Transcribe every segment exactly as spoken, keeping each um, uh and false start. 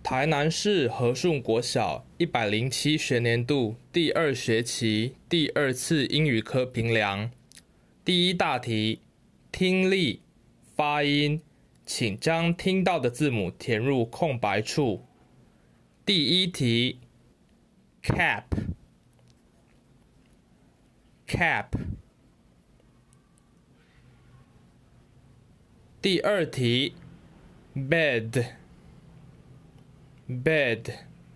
台南市和顺国小一百零七学年度第二学期第二次英语科评量。第一大题，听力、发音，请将听到的字母填入空白处。第一题 cap cap。 第二题 bed bed。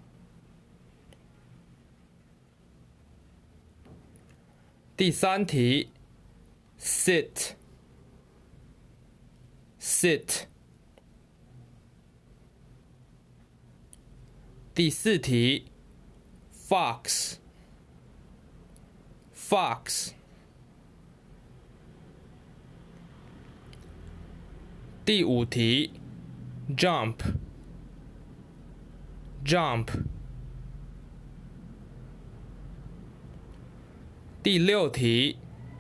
第三题 sit sit。 第四题 fox fox。 第五题 jump jump。 第六题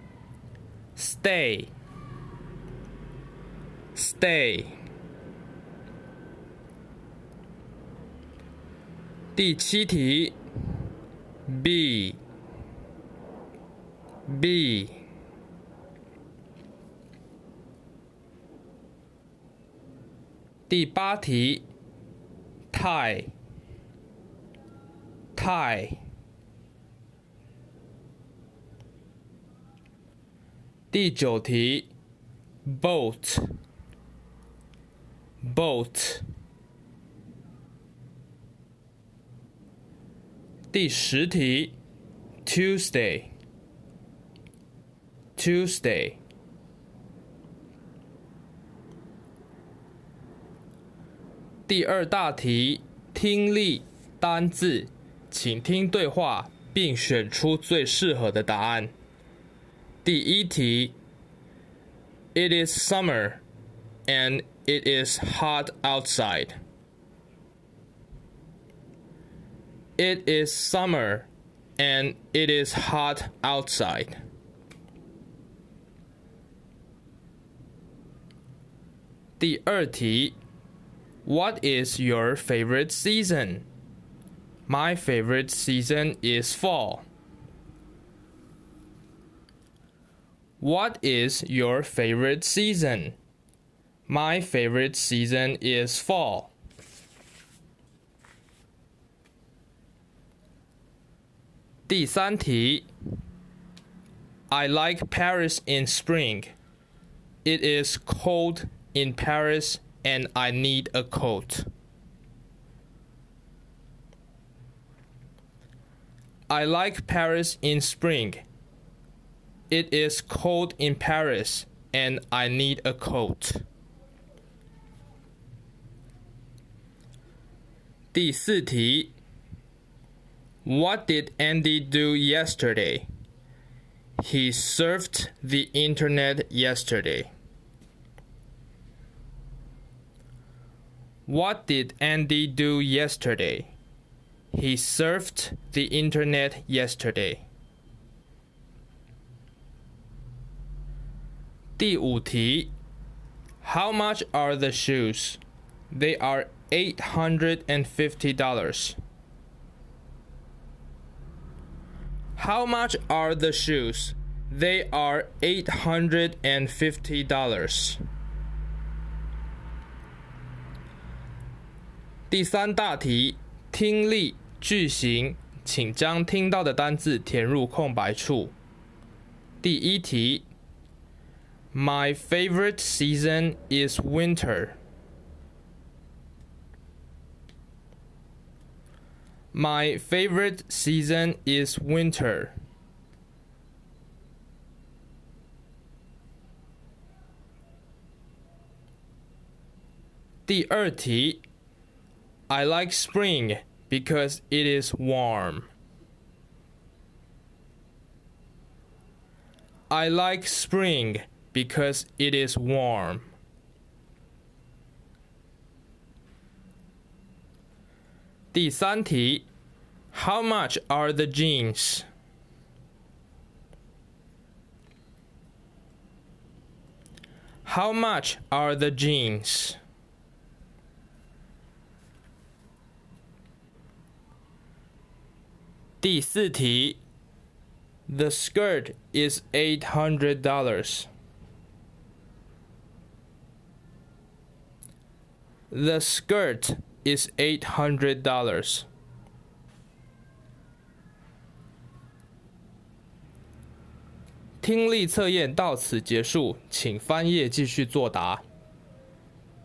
stay stay。 第七题 be be。 第八题 tie tie。 第九题 boat boat。 第十题 Tuesday Tuesday。 第二大题听力单字，请听对话并选出最适合的答案。第一题 It is summer and it is hot outside. It is summer and it is hot outside. 第二题 What is your favorite season? My favorite season is fall. What is your favorite season? My favorite season is fall. 第三题 I like Paris in spring. It is cold in Paris and I need a coat. I like Paris in spring. It is cold in Paris and I need a coat. 第四题 What did Andy do yesterday? He surfed the internet yesterday. What did Andy do yesterday? He surfed the internet yesterday. 第五题 How much are the shoes? They are eight hundred fifty dollars. How much are the shoes? They are eight hundred fifty dollars. 第三大题听力句型，请将听到的单字填入空白处。第一题 My favorite season is winter. My favorite season is winter. 第二题 I like spring because it is warm. I like spring because it is warm. 第三题 How much are the jeans? How much are the jeans? 第四题 ，The skirt is eight hundred dollars. The skirt is eight hundred dollars. 听力测验到此结束，请翻页继续作答。